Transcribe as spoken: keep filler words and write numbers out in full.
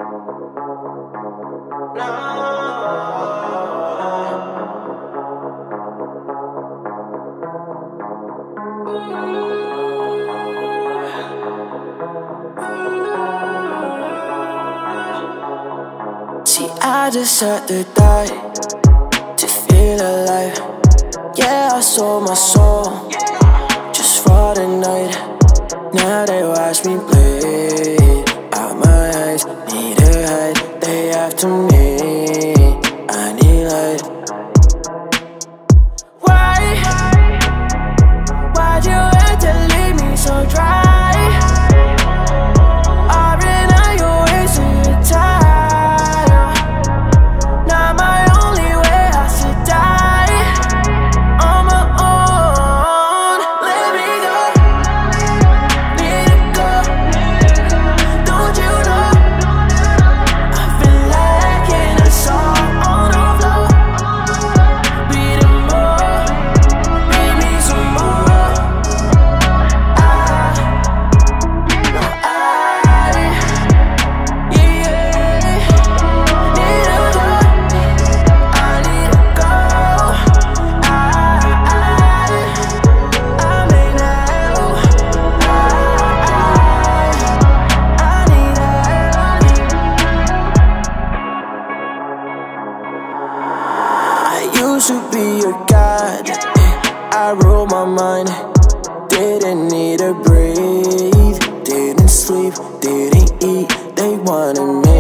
See, I just had to die to feel alive. Yeah, I sold my soul just for the night. Now they watch me bleed out my eyes. Need a hide, they after me. I need light. Why? Why'd you have to leave me so dry? Used to be a god, I ruled my mind. Didn't need a breathe, didn't sleep, didn't eat. They wanted me